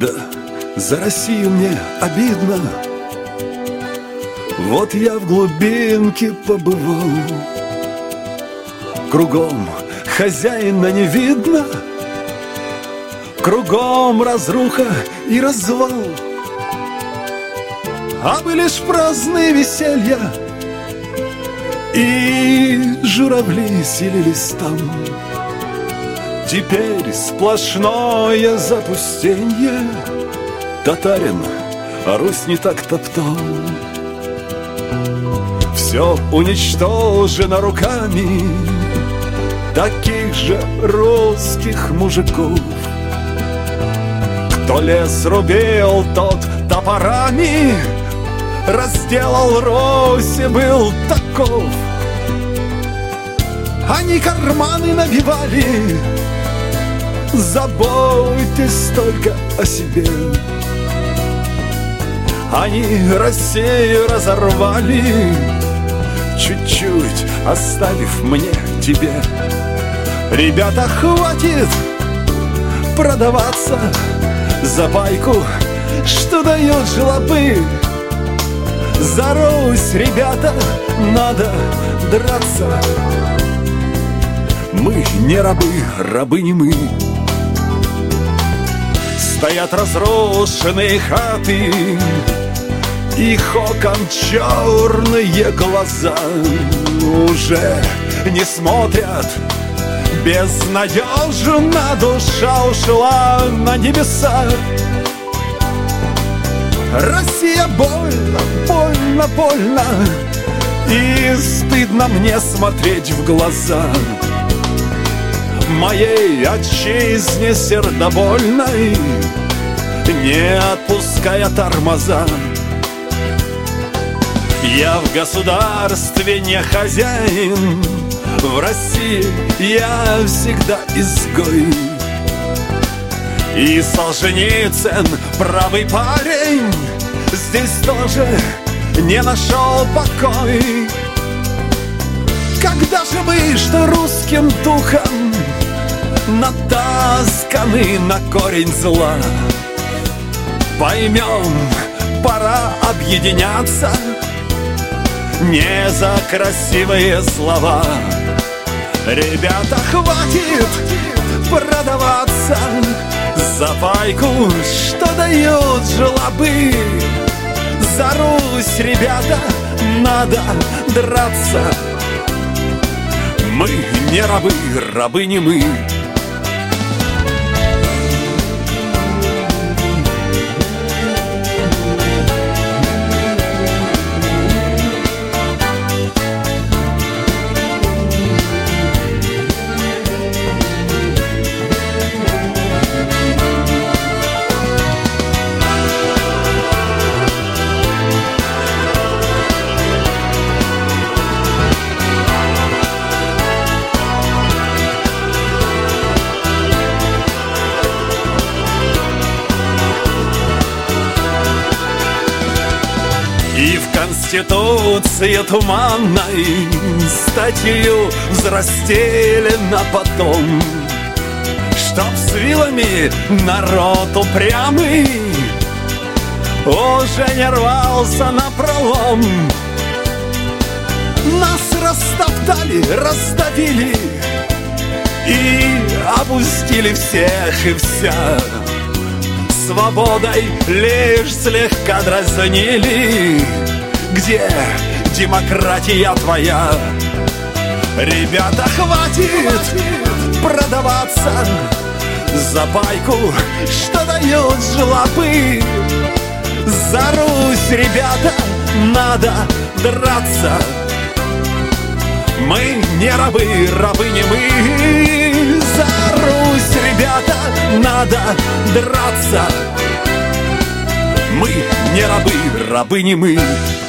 Да, за Россию мне обидно. Вот я в глубинке побывал, кругом хозяина не видно, кругом разруха и развал. А бы лишь праздные веселья, и журавли селились там. Теперь сплошное запустенье, татарин, а Русь не так топтал. Все уничтожено руками таких же русских мужиков. Кто лес рубил, тот топорами разделал Русь и был таков. Они карманы набивали, заботьтесь только о себе. Они Россию разорвали, чуть-чуть оставив мне, тебе. Ребята, хватит продаваться за байку, что дают жлобы. За Русь, ребята, надо драться. Мы не рабы, рабы не мы. Стоят разрушенные хаты, их окон черные глаза уже не смотрят. Безнадежно душа ушла на небеса. Россия, больно, больно, больно, и стыдно мне смотреть в глаза моей отчизне сердобольной, не отпуская тормоза. Я в государстве не хозяин, в России я всегда изгой. И Солженицын, правый парень, здесь тоже не нашел покой. Когда же мы, что русским духом натасканы на корень зла, поймем, пора объединяться не за красивые слова. Ребята, хватит продаваться за пайку, что дают жлобы. За Русь, ребята, надо драться. Мы не рабы, рабы не мы. И в Конституции туманной статью взрастили на потом, чтоб с вилами народ упрямый уже не рвался напролом. Нас растоптали, раздавили и опустили всех и вся. Свободой лишь слегка дразнили. Где демократия твоя? Ребята, хватит продаваться за пайку, что дают жлобы. За Русь, ребята, надо драться. Мы не рабы, рабы не мы. За Русь, ребята, надо драться. Мы не рабы, рабы не мы.